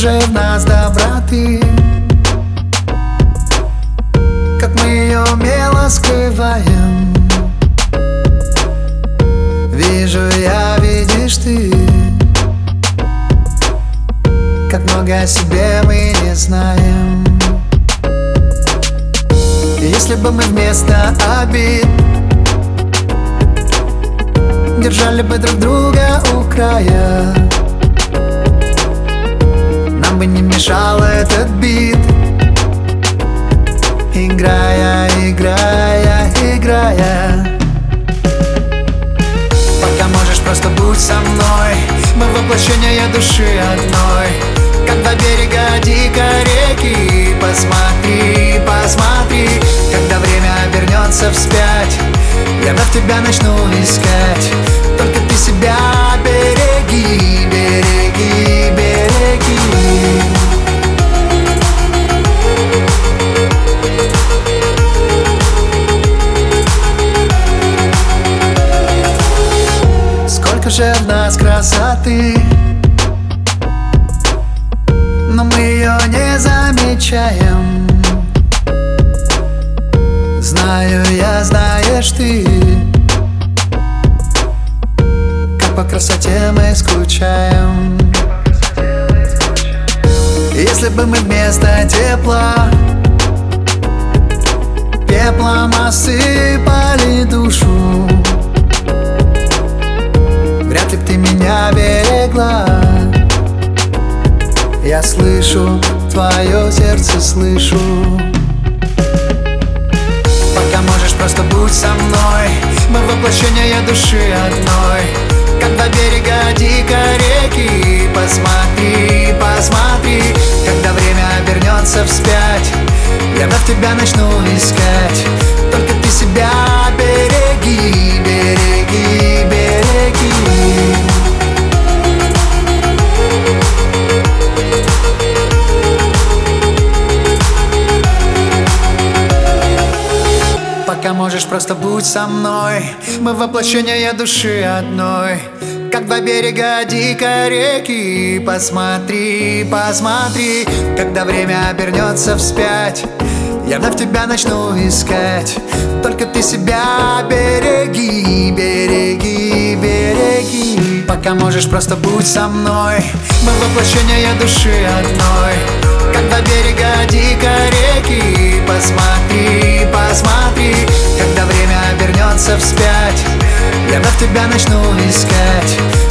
же в нас доброты, как мы ее умело скрываем. Вижу я, видишь ты, как много о себе мы не знаем. Если бы мы вместо обид держали бы друг друга у края, нам бы не мешал этот бит. Играя, играя, играя. Пока можешь, просто будь со мной. Мы воплощение души одной, как два берега дикой реки. Посмотри, посмотри, когда время обернется вспять, я вновь тебя начну искать. Только ты себя береги, береги, береги. Сколько же в нас красоты, но мы ее не замечаем. Знаю я, знаешь ты, как по красоте мы скучаем. Если бы мы вместо тепла пеплом осыпали душу, вряд ли б ты меня берегла. Я слышу, твое сердце слышу. Пока можешь, просто будь со мной. Мы воплощение души одной, как два берега дикой реки. Посмотри, посмотри, когда время обернется вспять, я вновь тебя начну искать. Только ты себя береги, береги, береги. Пока можешь, просто будь со мной. Мы воплощение души одной, как два берега дикой реки. Посмотри, посмотри, когда время обернется вспять, я вновь тебя начну искать. Только ты себя береги, береги, береги. Пока можешь, просто будь со мной. Мы воплощение души одной, как два берега дикой реки. Посмотри, посмотри, когда время обернется вспять, я вновь тебя начну искать.